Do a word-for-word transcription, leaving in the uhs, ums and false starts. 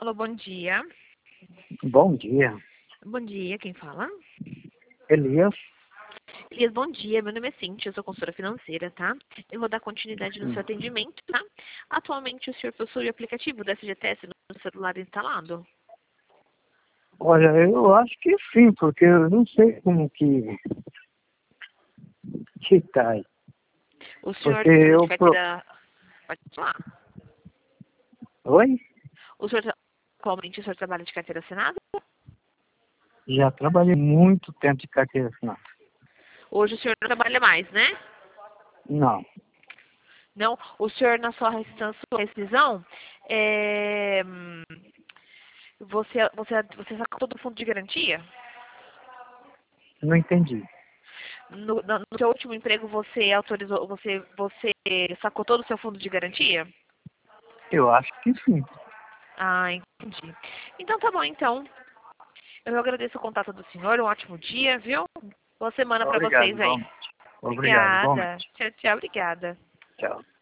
Alô, bom dia. Bom dia. Bom dia, quem fala? Elias? Elias, bom dia. Meu nome é Cíntia, eu sou consultora financeira, tá? Eu vou dar continuidade no Hum. seu atendimento, tá? Atualmente o senhor possui o aplicativo da F G T S no celular instalado? Olha, eu acho que sim, porque eu não sei como que, que tá aí. O senhor Porque precisa de eu... Pro... carteira... Pode falar. Oi? O senhor, tra- atualmente o senhor trabalha de carteira assinada? Já trabalhei muito tempo de carteira assinada. Hoje o senhor não trabalha mais, né? Não. Não? O senhor, na sua rescisão, sua rescisão é... hum, você, você, você sacou todo o fundo de garantia? Não entendi. No, na- no seu último emprego você autorizou, você, você sacou todo o seu fundo de garantia? Eu acho que sim. Ah, entendi. Então tá bom, então. Eu agradeço o contato do senhor, um ótimo dia, viu? Boa semana pra Obrigado, vocês aí. igualmente. Obrigado, Obrigada. igualmente. Tchau, tchau, obrigada. Tchau.